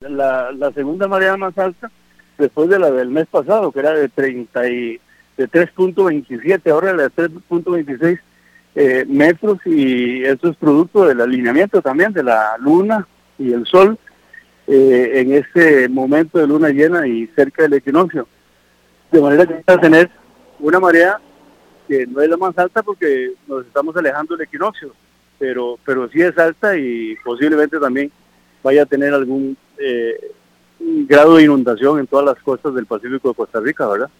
la segunda marea más alta después de la del mes pasado, que era de 3.27, ahora la de 3.26 metros, y eso es producto del alineamiento también de la luna y el sol en este momento de luna llena y cerca del equinoccio. De manera que vamos a tener una marea que no es la más alta porque nos estamos alejando del equinoccio, pero sí es alta y posiblemente también vaya a tener algún grado de inundación en todas las costas del Pacífico de Costa Rica, ¿verdad?